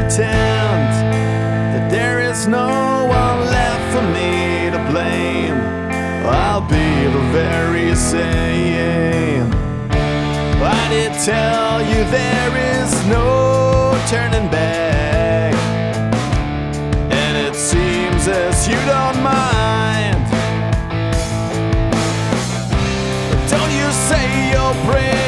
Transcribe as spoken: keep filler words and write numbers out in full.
pretend that there is no one left for me to blame. I'll be the very same. I did tell you there is no turning back, and it seems as you don't mind. Don't you say you're brave.